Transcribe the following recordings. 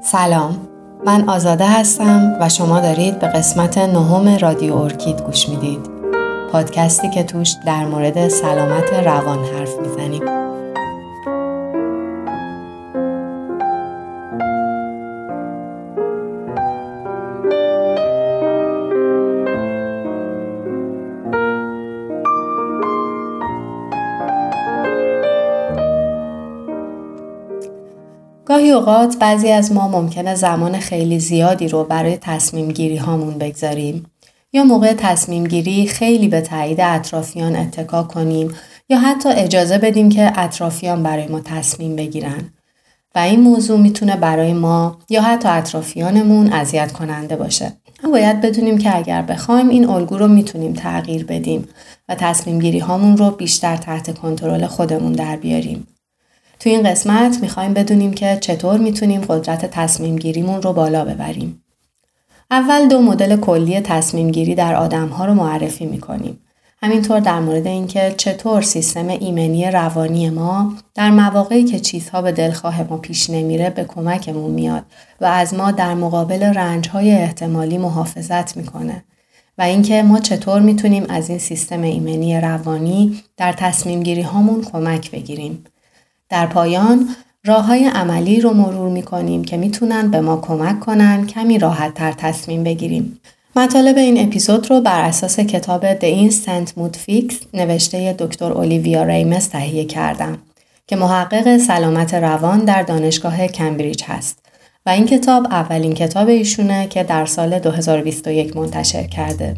سلام، من آزاده هستم و شما دارید به قسمت 9 رادیو ارکید گوش میدید. پادکستی که توش در مورد سلامت روان حرف میزنیم. گاهی اوقات بعضی از ما ممکنه زمان خیلی زیادی رو برای تصمیم گیری هامون بگذاریم یا موقع تصمیم گیری خیلی به تایید اطرافیان اتکا کنیم یا حتی اجازه بدیم که اطرافیان برای ما تصمیم بگیرن و این موضوع میتونه برای ما یا حتی اطرافیانمون اذیت کننده باشه. ما باید بدونیم که اگر بخوایم این الگو رو میتونیم تغییر بدیم و تصمیم گیری هامون رو بیشتر تحت کنترل خودمون در بیاریم. تو این قسمت میخوایم بدونیم که چطور میتونیم قدرت تصمیم گیریمون رو بالا ببریم. اول 2 مدل کلی تصمیم گیری در آدم‌ها رو معرفی میکنیم. همینطور در مورد اینکه چطور سیستم ایمنی روانی ما در مواقعی که چیزها به دلخواه ما پیش نمیره به کمکمون میاد و از ما در مقابل رنج‌های احتمالی محافظت میکنه و اینکه ما چطور میتونیم از این سیستم ایمنی روانی در تصمیم گیری هامون کمک بگیریم. در پایان راه‌های عملی رو مرور می‌کنیم که میتونن به ما کمک کنن کمی راحت‌تر تصمیم بگیریم. مطالب این اپیزود رو بر اساس کتاب The Instant Mood Fix نوشته دکتر اولیویا ریمس تهیه کردم که محقق سلامت روان در دانشگاه کمبریج هست و این کتاب اولین کتاب ایشونه که در سال 2021 منتشر کرده.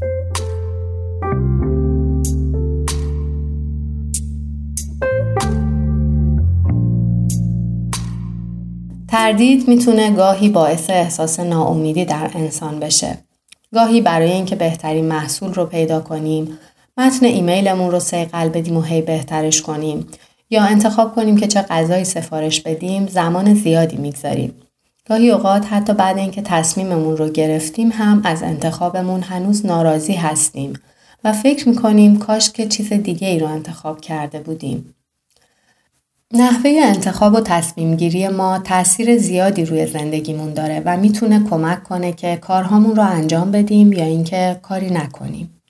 تردید میتونه گاهی باعث احساس ناامیدی در انسان بشه. گاهی برای اینکه بهترین محصول رو پیدا کنیم، متن ایمیلمون رو صیقل بدیم و هی بهترش کنیم یا انتخاب کنیم که چه غذایی سفارش بدیم، زمان زیادی میگذاریم. گاهی اوقات حتی بعد اینکه تصمیممون رو گرفتیم هم از انتخابمون هنوز ناراضی هستیم و فکر میکنیم کاش که چیز دیگه ای رو انتخاب کرده بودیم. نحوه انتخاب و تصمیم گیری ما تأثیر زیادی روی زندگیمون داره و میتونه کمک کنه که کارهامون رو انجام بدیم یا اینکه کاری نکنیم.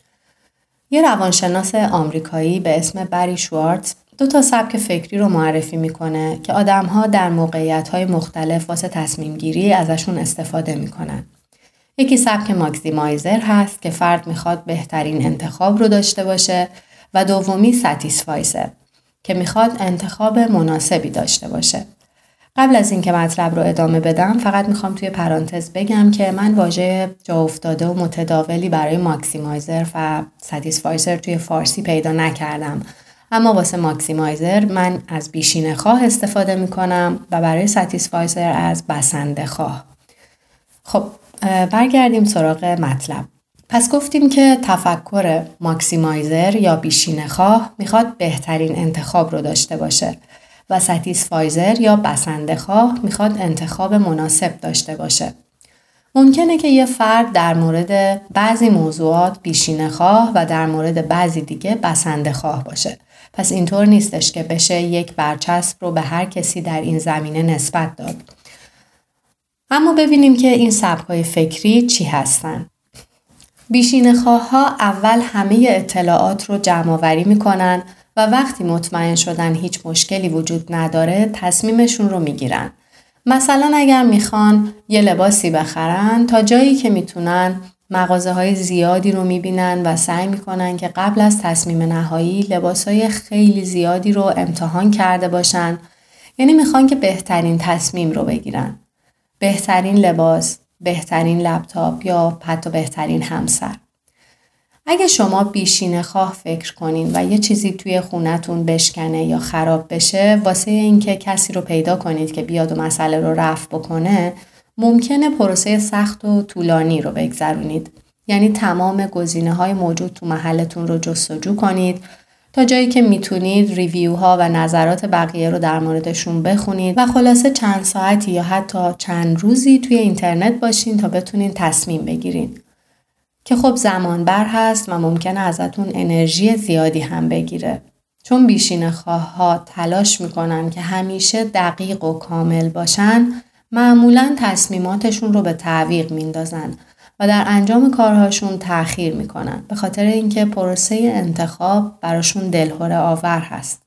یه روانشناس آمریکایی به اسم بری شوارتز 2 سبک فکری رو معرفی میکنه که آدم‌ها در موقعیت‌های مختلف واسه تصمیم گیری ازشون استفاده میکنن. یکی سبک ماکسیمایزر هست که فرد میخواد بهترین انتخاب رو داشته باشه و دومی ساتیسفایزر که میخواد انتخاب مناسبی داشته باشه. قبل از اینکه مطلب رو ادامه بدم فقط میخوام توی پرانتز بگم که من واژه جا افتاده و متداولی برای ماکسیمایزر و ساتیسفایزر توی فارسی پیدا نکردم، اما واسه ماکسیمایزر من از بیشینه خواه استفاده میکنم و برای ساتیسفایزر از بسنده خواه. خب برگردیم سراغ مطلب. پس گفتیم که تفکر ماکسیمایزر یا بیشینه خواه میخواد بهترین انتخاب رو داشته باشه و ساتیسفایزر یا بسنده خواه میخواد انتخاب مناسب داشته باشه. ممکنه که یه فرد در مورد بعضی موضوعات بیشینه خواه و در مورد بعضی دیگه بسنده خواه باشه. پس اینطور نیستش که بشه یک برچسب رو به هر کسی در این زمینه نسبت داد. اما ببینیم که این سبک‌های فکری چی هستن. بیشینه‌خواه‌ها اول همه اطلاعات رو جمع‌آوری می‌کنن و وقتی مطمئن شدن هیچ مشکلی وجود نداره تصمیمشون رو می‌گیرن. مثلا اگر میخوان یه لباسی بخرن تا جایی که میتونن مغازه‌های زیادی رو می‌بینن و سعی می‌کنن که قبل از تصمیم نهایی لباس‌های خیلی زیادی رو امتحان کرده باشن. یعنی میخوان که بهترین تصمیم رو بگیرن. بهترین لباس، بهترین لپتاپ یا حتی بهترین همسر. اگه شما بیشینه خواه فکر کنین و یه چیزی توی خونتون بشکنه یا خراب بشه واسه اینکه کسی رو پیدا کنید که بیاد و مسئله رو رفع بکنه، ممکنه پروسه سخت و طولانی رو بگذرونید. یعنی تمام گزینه‌های موجود تو محلتون رو جستجو کنید تا جایی که میتونید ریویوها و نظرات بقیه رو در موردشون بخونید و خلاصه چند ساعتی یا حتی چند روزی توی اینترنت باشین تا بتونین تصمیم بگیرین. که خب زمان بر هست و ممکنه ازتون انرژی زیادی هم بگیره. چون بیشینه‌خواه‌ها تلاش میکنن که همیشه دقیق و کامل باشن، معمولاً تصمیماتشون رو به تعویق میندازن و در انجام کارهاشون تأخیر میکنن به خاطر اینکه پروسه انتخاب براشون دلهره آور هست.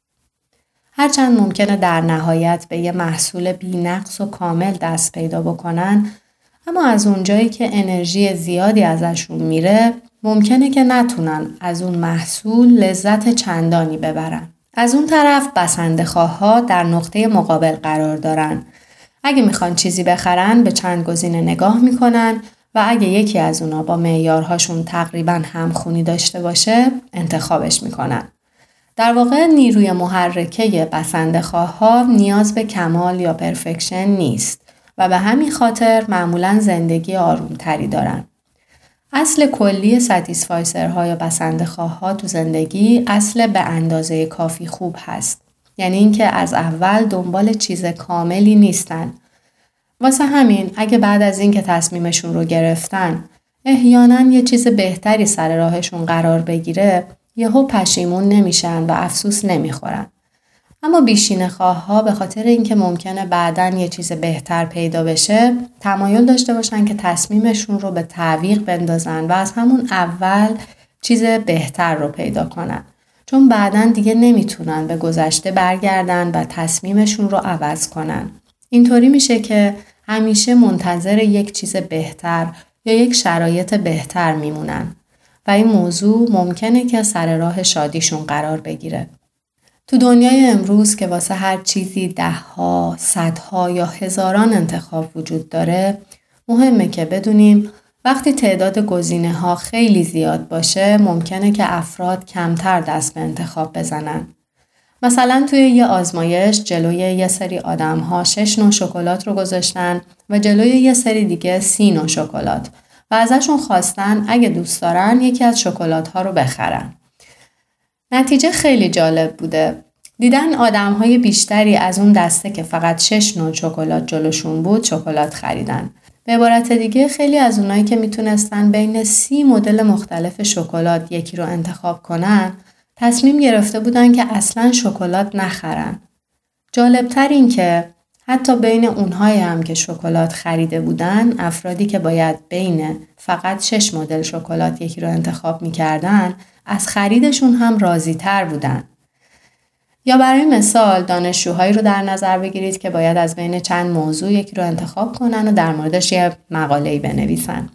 هرچند ممکنه در نهایت به یه محصول بی‌نقص و کامل دست پیدا بکنن، اما از اونجایی که انرژی زیادی ازشون میره، ممکنه که نتونن از اون محصول لذت چندانی ببرن. از اون طرف بسنده‌خواه‌ها در نقطه مقابل قرار دارن. اگه میخوان چیزی بخرن به چند گزینه نگاه میکنن و اگه یکی از اونا با معیارهاشون تقریباً همخونی داشته باشه انتخابش میکنن. در واقع نیروی محرکه بسنده‌خواه‌ها نیاز به کمال یا پرفکشن نیست و به همین خاطر معمولاً زندگی آرومتری دارن. اصل کلی ستیسفایسرها یا بسنده‌خواه‌ها تو زندگی اصل به اندازه کافی خوب هست. یعنی اینکه از اول دنبال چیز کاملی نیستن. واسه همین اگه بعد از اینکه تصمیمشون رو گرفتن احیانا یه چیز بهتری سر راهشون قرار بگیره یهو پشیمون نمیشن و افسوس نمیخورن. اما بیشینه‌خواه‌ها به خاطر اینکه ممکنه بعداً یه چیز بهتر پیدا بشه تمایل داشته باشن که تصمیمشون رو به تعویق بندازن و از همون اول چیز بهتر رو پیدا کنن. چون بعداً دیگه نمیتونن به گذشته برگردن و تصمیمشون رو عوض کنن. اینطوری میشه که همیشه منتظر یک چیز بهتر یا یک شرایط بهتر میمونن و این موضوع ممکنه که سر راه شادیشون قرار بگیره. تو دنیای امروز که واسه هر چیزی ده‌ها، صدها یا هزاران انتخاب وجود داره، مهمه که بدونیم وقتی تعداد گزینه‌ها خیلی زیاد باشه ممکنه که افراد کمتر دست به انتخاب بزنن. مثلا توی یه آزمایش جلوی یه سری آدم‌ها 6 نوع شکلات رو گذاشتن و جلوی یه سری دیگه 30 نوع شکلات و ازشون خواستن اگه دوست دارن یکی از شکلات‌ها رو بخرن. نتیجه خیلی جالب بوده. دیدن آدم‌های بیشتری از اون دسته که فقط 6 نوع شکلات جلوشون بود شکلات خریدن. به عبارت دیگه خیلی از اونایی که میتونستن بین 30 مدل مختلف شکلات یکی رو انتخاب کنن تصمیم گرفته بودن که اصلاً شکلات نخرن. جالبتر این که حتی بین اونهایی هم که شکلات خریده بودن افرادی که باید بین فقط 6 مدل شکلات یکی رو انتخاب میکردن از خریدشون هم راضی تر بودن. یا برای مثال دانشجوهایی رو در نظر بگیرید که باید از بین چند موضوع یکی رو انتخاب کنن و در موردش یه مقاله‌ای بنویسن.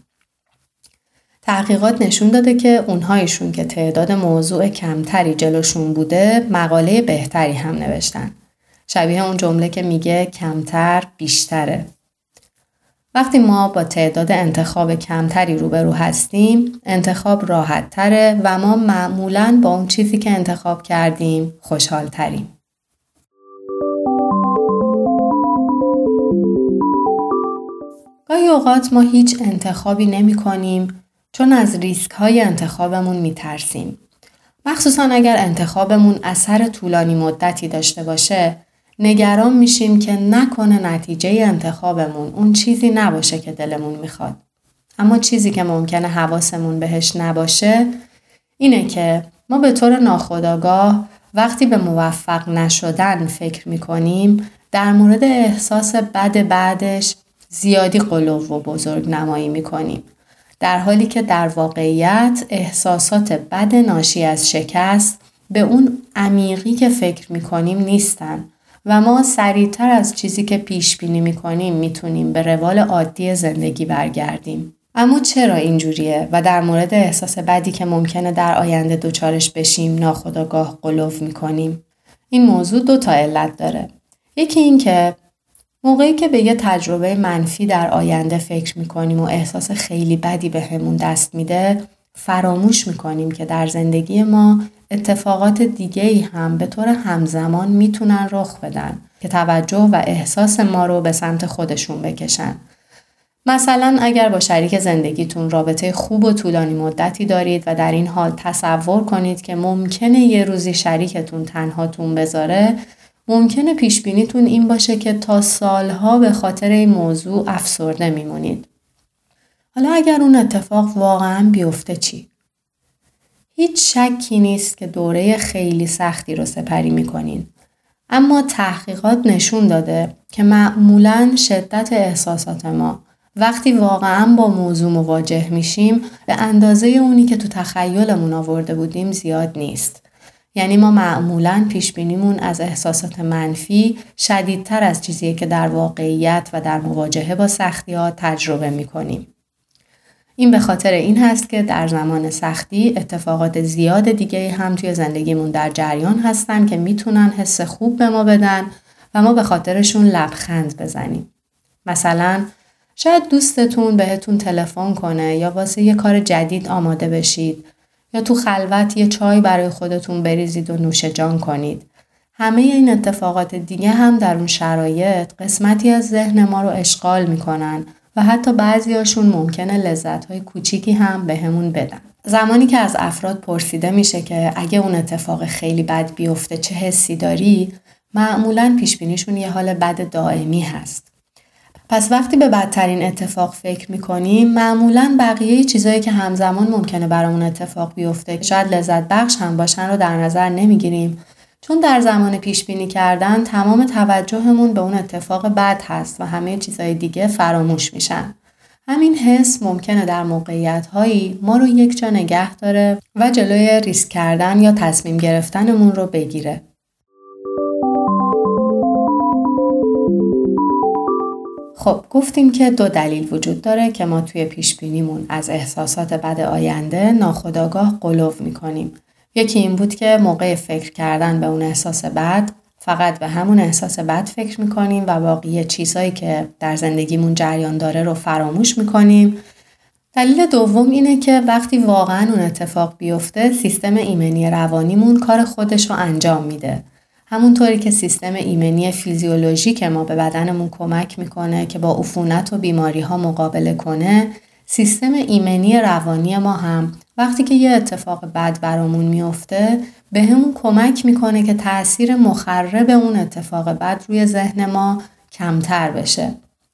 تحقیقات نشون داده که اونهایشون که تعداد موضوع کمتری جلوشون بوده مقاله بهتری هم نوشتن. شبیه اون جمله که میگه کمتر بیشتره. وقتی ما با تعداد انتخاب کمتری روبرو هستیم، انتخاب راحت تره و ما معمولاً با اون چیزی که انتخاب کردیم خوشحال تریم. گاهی اوقات ما هیچ انتخابی نمی کنیم چون از ریسک های انتخابمون می ترسیم. مخصوصاً اگر انتخابمون اثر طولانی مدتی داشته باشه، نگران میشیم که نکنه نتیجه انتخابمون اون چیزی نباشه که دلمون میخواد. اما چیزی که ممکنه حواسمون بهش نباشه اینه که ما به طور ناخودآگاه وقتی به موفق نشدن فکر میکنیم در مورد احساس بد بعدش زیادی غلو و بزرگ نمایی میکنیم. در حالی که در واقعیت احساسات بد ناشی از شکست به اون عمیقی که فکر میکنیم نیستن و ما سریعتر از چیزی که پیش بینی میکنیم میتونیم به روال عادی زندگی برگردیم. اما چرا اینجوریه و در مورد احساس بدی که ممکنه در آینده دچارش بشیم ناخودآگاه غلو میکنیم؟ این موضوع 2 علت داره. یکی این که موقعی که به یه تجربه منفی در آینده فکر میکنیم و احساس خیلی بدی به همون دست میده، فراموش میکنیم که در زندگی ما اتفاقات دیگه‌ای هم به طور همزمان میتونن رخ بدن که توجه و احساس ما رو به سمت خودشون بکشن. مثلا اگر با شریک زندگیتون رابطه خوب و طولانی مدتی دارید و در این حال تصور کنید که ممکنه یه روزی شریکتون تنهاتون بذاره، ممکنه پیش بینیتون این باشه که تا سالها به خاطر این موضوع افسرده میمونید. حالا اگر اون اتفاق واقعا بیفته چی؟ هیچ شکی نیست که دوره خیلی سختی رو سپری میکنین. اما تحقیقات نشون داده که معمولاً شدت احساسات ما وقتی واقعاً با موضوع مواجه میشیم به اندازه اونی که تو تخیلمون آورده بودیم زیاد نیست. یعنی ما معمولاً پیشبینیمون از احساسات منفی شدیدتر از چیزیه که در واقعیت و در مواجهه با سختی‌ها تجربه میکنیم. این به خاطر این هست که در زمان سختی اتفاقات زیاد دیگه هم توی زندگیمون در جریان هستن که میتونن حس خوب به ما بدن و ما به خاطرشون لبخند بزنیم. مثلا شاید دوستتون بهتون تلفن کنه یا واسه یه کار جدید آماده بشید یا تو خلوت یه چای برای خودتون بریزید و نوش جان کنید. همه این اتفاقات دیگه هم در اون شرایط قسمتی از ذهن ما رو اشغال میکنن و حتی بعضیاشون ممکنه لذت‌های کوچیکی هم بهمون بدن. زمانی که از افراد پرسیده میشه که اگه اون اتفاق خیلی بد بیفته چه حسی داری، معمولاً پیشبینیشون یه حال بد دائمی هست. پس وقتی به بدترین اتفاق فکر میکنیم، معمولاً بقیه چیزایی که همزمان ممکنه برامون اتفاق بیفته شاید لذت بخش هم باشن رو در نظر نمیگیریم، چون در زمان پیش بینی کردن تمام توجهمون به اون اتفاق بد هست و همه چیزای دیگه فراموش میشن. همین حس ممکنه در موقعیت‌هایی ما رو یک جا نگه داره و جلوی ریسک کردن یا تصمیم گرفتنمون رو بگیره. خب گفتیم که 2 دلیل وجود داره که ما توی پیش بینیمون از احساسات بد آینده ناخودآگاه غلو میکنیم. یکی این بود که موقع فکر کردن به اون احساس بد فقط به همون احساس بد فکر میکنیم و باقی چیزهایی که در زندگیمون جریان داره رو فراموش میکنیم. دلیل دوم اینه که وقتی واقعا اون اتفاق بیفته سیستم ایمنی روانیمون کار خودش رو انجام میده. همونطوری که سیستم ایمنی فیزیولوژیک ما به بدنمون کمک میکنه که با عفونت و بیماری ها مقابله کنه، سیستم ایمنی روانی ما هم وقتی که یه اتفاق بد برامون میفته به همون کمک میکنه که تأثیر مخرب اون اتفاق بد روی ذهن ما کمتر بشه.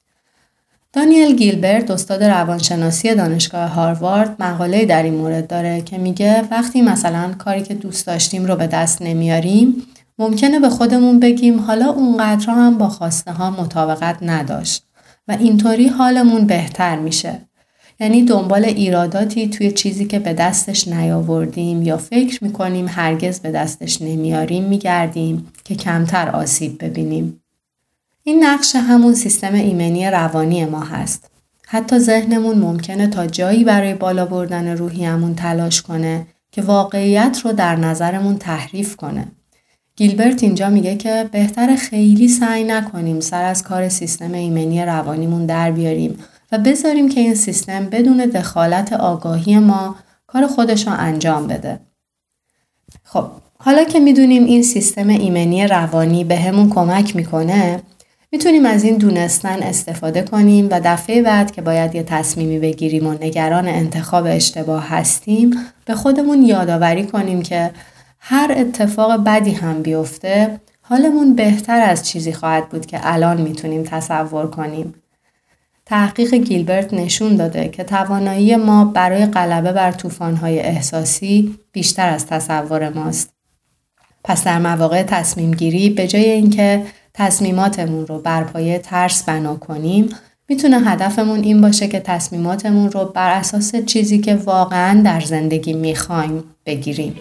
دانیل گیلبرت استاد روانشناسی دانشگاه هاروارد مقاله‌ای در این مورد داره که میگه وقتی مثلا کاری که دوست داشتیم رو به دست نمیاریم ممکنه به خودمون بگیم حالا اونقدر هم با خواسته ها مطابقت نداشت و اینطوری حالمون بهتر میشه. یعنی دنبال ایراداتی توی چیزی که به دستش نیاوردیم یا فکر میکنیم هرگز به دستش نمیاریم میگردیم که کمتر آسیب ببینیم. این نقش همون سیستم ایمنی روانی ما هست. حتی ذهنمون ممکنه تا جایی برای بالا بردن روحیمون تلاش کنه که واقعیت رو در نظرمون تحریف کنه. گیلبرت اینجا میگه که بهتره خیلی سعی نکنیم سر از کار سیستم ایمنی روانیمون در بیاریم و بذاریم که این سیستم بدون دخالت آگاهی ما کار خودش رو انجام بده. خب حالا که میدونیم این سیستم ایمنی روانی به همون کمک میکنه، میتونیم از این دونستن استفاده کنیم و دفعه بعد که باید یه تصمیمی بگیریم و نگران انتخاب اشتباه هستیم به خودمون یادآوری کنیم که هر اتفاق بدی هم بیفته حالمون بهتر از چیزی خواهد بود که الان میتونیم تصور کنیم. تحقیق گیلبرت نشون داده که توانایی ما برای غلبه بر طوفان‌های احساسی بیشتر از تصور ماست. پس در مواقع تصمیم گیری به جای اینکه تصمیماتمون رو بر پایه ترس بنا کنیم، میتونه هدفمون این باشه که تصمیماتمون رو بر اساس چیزی که واقعاً در زندگی میخوایم بگیریم.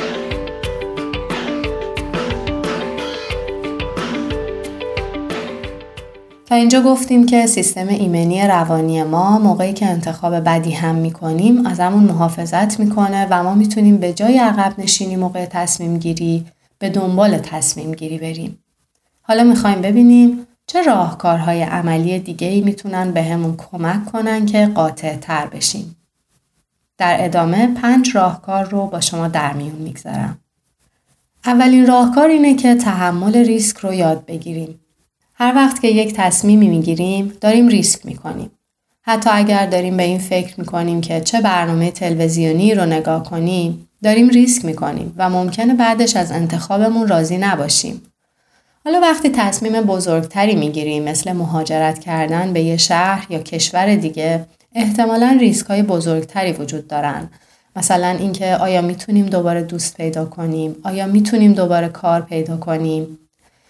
تا اینجا گفتیم که سیستم ایمنی روانی ما موقعی که انتخاب بدی هم میکنیم از همون محافظت میکنه و ما میتونیم به جای عقب نشینی موقع تصمیم گیری به دنبال تصمیم گیری بریم. حالا میخوایم ببینیم چه راهکارهای عملی دیگه‌ای میتونن به همون کمک کنن که قاطع تر بشیم. در ادامه 5 راهکار رو با شما در میون میگذارم. اولین راهکار اینه که تحمل ریسک رو یاد بگیریم. هر وقت که یک تصمیمی میگیریم داریم ریسک میکنیم. حتی اگر داریم به این فکر میکنیم که چه برنامه تلویزیونی رو نگاه کنیم، داریم ریسک میکنیم و ممکنه بعدش از انتخابمون راضی نباشیم. حالا وقتی تصمیم بزرگتری میگیریم مثل مهاجرت کردن به یه شهر یا کشور دیگه، احتمالاً ریسک‌های بزرگتری وجود دارن. مثلا اینکه آیا میتونیم دوباره دوست پیدا کنیم؟ آیا میتونیم دوباره کار پیدا کنیم؟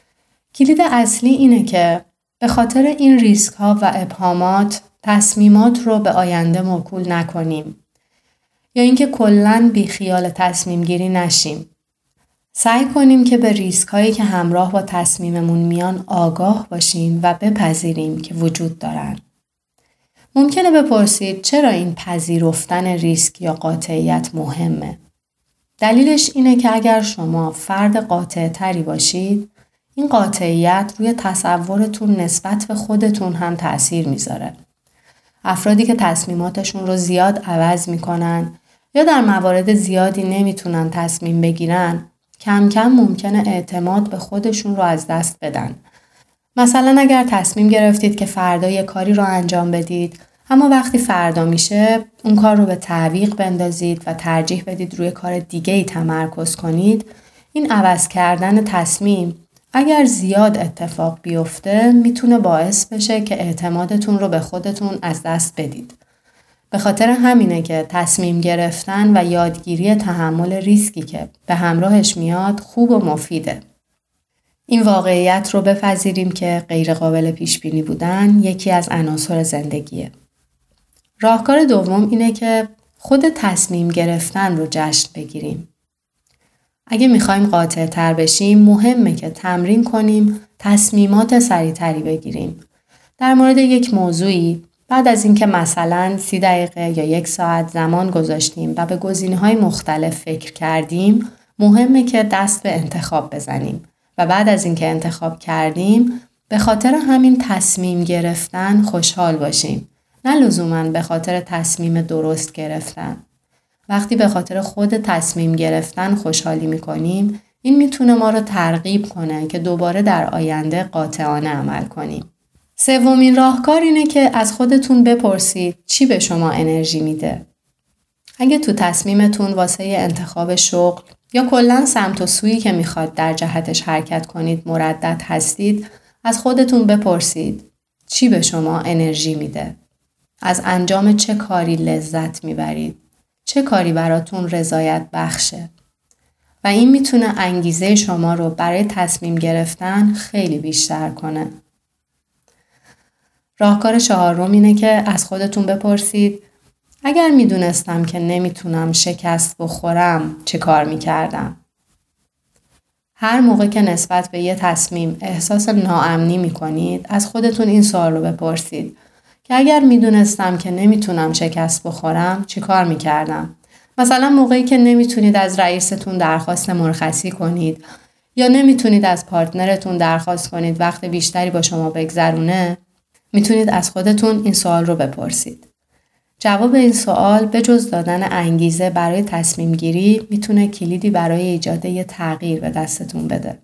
کلید اصلی اینه که به خاطر این ریسک ها و ابهامات تصمیمات رو به آینده موکول نکنیم یا اینکه کلاً بیخیال تصمیم گیری نشیم. سعی کنیم که به ریسک هایی که همراه با تصمیممون میان آگاه باشیم و بپذیریم که وجود دارن. ممکنه بپرسید چرا این پذیرفتن ریسک یا قاطعیت مهمه؟ دلیلش اینه که اگر شما فرد قاطع تری باشید، این قاطعیت روی تصورتون نسبت به خودتون هم تأثیر میذاره. افرادی که تصمیماتشون رو زیاد عوض میکنن یا در موارد زیادی نمیتونن تصمیم بگیرن، کم کم ممکنه اعتماد به خودشون رو از دست بدن. مثلا اگر تصمیم گرفتید که فردا یه کاری رو انجام بدید، اما وقتی فردا میشه اون کار رو به تعویق بندازید و ترجیح بدید روی کار دیگه‌ای تمرکز کنید، این عوض کردن تصمیم اگر زیاد اتفاق بیفته میتونه باعث بشه که اعتمادتون رو به خودتون از دست بدید. به خاطر همینه که تصمیم گرفتن و یادگیری تحمل ریسکی که به همراهش میاد خوب و مفیده. این واقعیت رو بپذیریم که غیر قابل پیش بینی بودن یکی از عناصر زندگیه. راهکار دوم اینه که خود تصمیم گرفتن رو جشن بگیریم. اگه میخوایم قاطع تر بشیم مهمه که تمرین کنیم تصمیمات سریع‌تری بگیریم. در مورد یک موضوعی بعد از اینکه مثلا 30 دقیقه یا 1 ساعت زمان گذاشتیم و به گزینه‌های مختلف فکر کردیم، مهمه که دست به انتخاب بزنیم و بعد از اینکه انتخاب کردیم به خاطر همین تصمیم گرفتن خوشحال باشیم، نه لزوماً به خاطر تصمیم درست گرفتن. وقتی به خاطر خود تصمیم گرفتن خوشحالی میکنیم، این میتونه ما رو ترغیب کنه که دوباره در آینده قاطعانه عمل کنیم. سومین راهکار اینه که از خودتون بپرسید چی به شما انرژی میده. اگه تو تصمیمتون واسه انتخاب شغل یا کلاً سمت و سویی که میخواد در جهتش حرکت کنید مردد هستید، از خودتون بپرسید چی به شما انرژی میده. از انجام چه کاری لذت میبرید؟ چه کاری براتون رضایت بخشه؟ و این میتونه انگیزه شما رو برای تصمیم گرفتن خیلی بیشتر کنه. راهکار چهارم اینه که از خودتون بپرسید اگر میدونستم که نمیتونم شکست بخورم چه کار میکردم؟ هر موقع که نسبت به یه تصمیم احساس ناامنی میکنید، از خودتون این سوال رو بپرسید که اگر میدونستم که نمیتونم شکست بخورم چی کار میکردم؟ مثلا موقعی که نمیتونید از رئیستون درخواست مرخصی کنید یا نمیتونید از پارتنرتون درخواست کنید وقت بیشتری با شما بگذرونه، میتونید از خودتون این سوال رو بپرسید. جواب این سوال به جز دادن انگیزه برای تصمیم گیری میتونه کلیدی برای ایجاد یه تغییر به دستتون بده.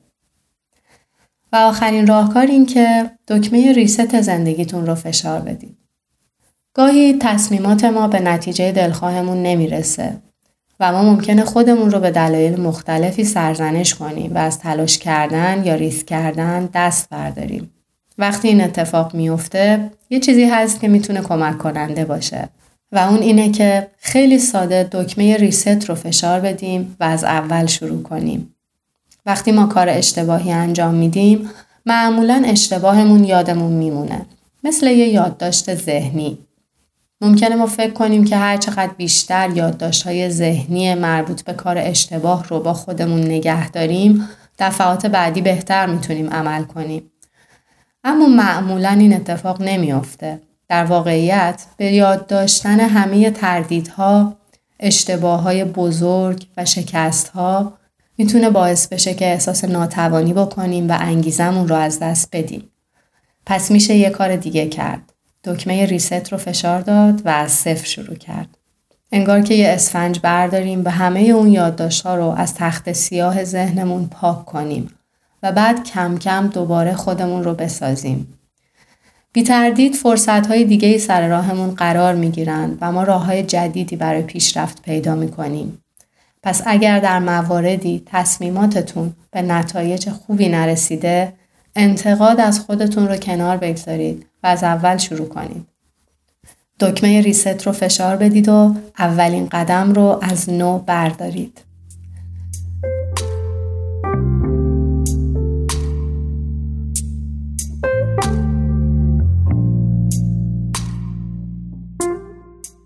و آخرین راهکار این که دکمه ریست زندگیتون رو فشار بدید. گاهی تصمیمات ما به نتیجه دلخواهمون نمیرسه و ما ممکنه خودمون رو به دلایل مختلفی سرزنش کنیم و از تلاش کردن یا ریسک کردن دست برداریم. وقتی این اتفاق میفته، یه چیزی هست که میتونه کمک کننده باشه و اون اینه که خیلی ساده دکمه ریست رو فشار بدیم و از اول شروع کنیم. وقتی ما کار اشتباهی انجام میدیم، معمولاً اشتباهمون یادمون میمونه. مثل یه یادداشت ذهنی. ممکنه ما فکر کنیم که هر چقدر بیشتر یادداشت‌های ذهنی مربوط به کار اشتباه رو با خودمون نگه داریم، دفعات بعدی بهتر میتونیم عمل کنیم. اما معمولاً این اتفاق نمیافته. در واقعیت به یاد داشتن همه تردیدها، اشتباههای بزرگ و شکستها میتونه باعث بشه که احساس ناتوانی بکنیم و انگیزمون رو از دست بدیم. پس میشه یه کار دیگه کرد. دکمه ریست رو فشار داد و از صفر شروع کرد. انگار که یه اسفنج برداریم و همه اون یادداشت‌ها رو از تخت سیاه ذهنمون پاک کنیم و بعد کم کم دوباره خودمون رو بسازیم. بی تردید فرصت‌های دیگه‌ای سر راهمون قرار می‌گیرن و ما راه‌های جدیدی برای پیشرفت پیدا می‌کنیم. پس اگر در مواردی تصمیماتتون به نتایج خوبی نرسیده، انتقاد از خودتون رو کنار بگذارید و از اول شروع کنید. دکمه ریست رو فشار بدید و اولین قدم رو از نو بردارید.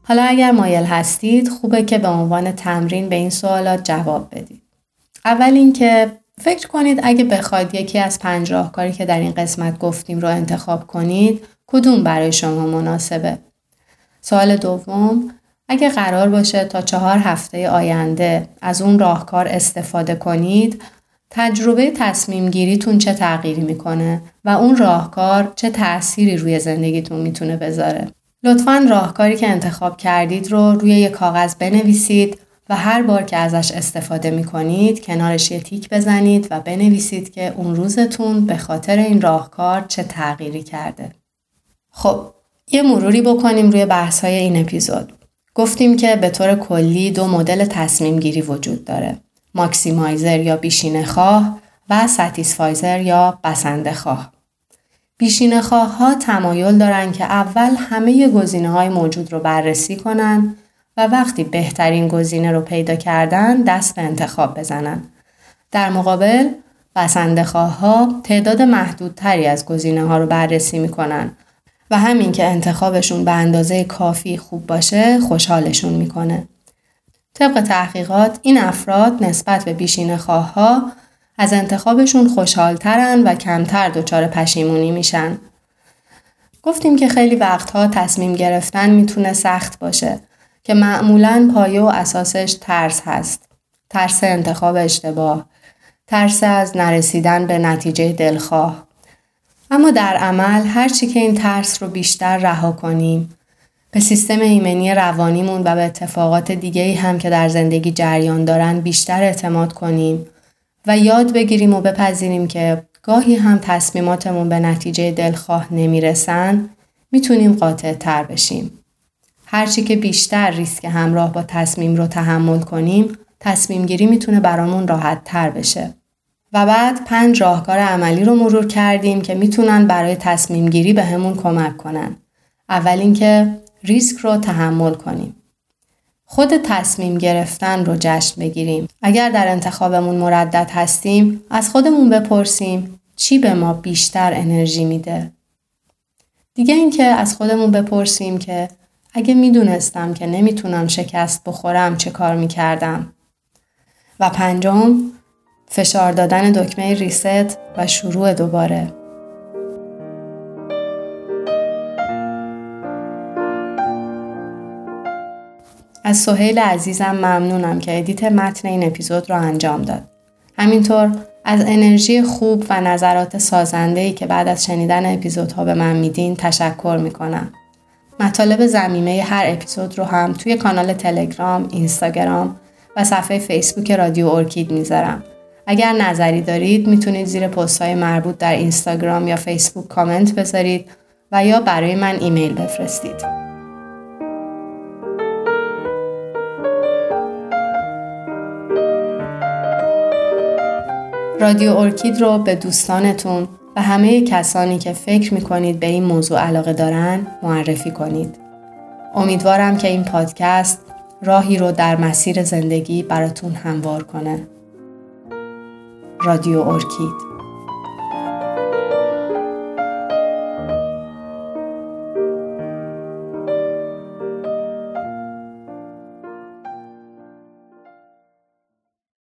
حالا اگر مایل هستید خوبه که به عنوان تمرین به این سوالات جواب بدید. اول اینکه فکر کنید اگه بخواید یکی از 5 راهکاری که در این قسمت گفتیم رو انتخاب کنید، کدوم برای شما مناسبه؟ سوال دوم، اگه قرار باشه تا 4 هفته آینده از اون راهکار استفاده کنید، تجربه تصمیم گیریتون چه تغییری میکنه و اون راهکار چه تأثیری روی زندگیتون میتونه بذاره؟ لطفاً راهکاری که انتخاب کردید رو روی یک کاغذ بنویسید و هر بار که ازش استفاده میکنید کنارش یه تیک بزنید و بنویسید که اون روزتون به خاطر این راهکار چه تغییری کرده. خب، یه مروری بکنیم روی بحث‌های این اپیزود. گفتیم که به طور کلی 2 مدل تصمیم گیری وجود داره. ماکسیمایزر یا بیشینه خواه و ساتیسفایزر یا بسنده خواه. بیشینه خواه ها تمایل دارن که اول همه گزینه‌های موجود رو بررسی کنن و وقتی بهترین گزینه رو پیدا کردن دست به انتخاب بزنن. در مقابل بسنده خواه ها تعداد محدودتری از گزینه‌ها رو بررسی میکنن و همین که انتخابشون به اندازه کافی خوب باشه خوشحالشون میکنه. طبق تحقیقات این افراد نسبت به بیشینه خواه ها از انتخابشون خوشحالترن و کمتر دچار پشیمونی میشن. گفتیم که خیلی وقتها تصمیم گرفتن میتونه سخت باشه که معمولاً پایه و اساسش ترس هست. ترس انتخاب اشتباه، ترس از نرسیدن به نتیجه دلخواه. اما در عمل هرچی که این ترس رو بیشتر رها کنیم، به سیستم ایمنی روانیمون و به اتفاقات دیگه‌ای هم که در زندگی جریان دارن بیشتر اعتماد کنیم و یاد بگیریم و بپذیریم که گاهی هم تصمیماتمون به نتیجه دلخواه نمیرسن، میتونیم قاطع تر بشیم. هرچی که بیشتر ریسک همراه با تصمیم رو تحمل کنیم، تصمیم گیری میتونه برامون راحت تر بشه. و بعد 5 راهکار عملی رو مرور کردیم که میتونن برای تصمیم گیری به همون کمک کنن. اول اینکه ریسک رو تحمل کنیم. خود تصمیم گرفتن رو جشن بگیریم. اگر در انتخابمون مردد هستیم، از خودمون بپرسیم چی به ما بیشتر انرژی میده. دیگه اینکه از خودمون بپرسیم که اگه میدونستم که نمیتونم شکست بخورم چه کار میکردم. و 5، فشار دادن دکمه ریست و شروع دوباره. از سهیل عزیزم ممنونم که ادیت متن این اپیزود رو انجام داد. همینطور از انرژی خوب و نظرات سازنده‌ای که بعد از شنیدن اپیزودها به من میدین تشکر میکنم. مطالب ضمیمه هر اپیزود رو هم توی کانال تلگرام، اینستاگرام و صفحه فیسبوک رادیو ارکید میذارم. اگر نظری دارید میتونید زیر پست‌های مربوط در اینستاگرام یا فیسبوک کامنت بذارید و یا برای من ایمیل بفرستید. رادیو ارکید رو به دوستانتون و همه کسانی که فکر میکنید به این موضوع علاقه دارن معرفی کنید. امیدوارم که این پادکست راهی رو در مسیر زندگی براتون هموار کنه. رادیو ارکید.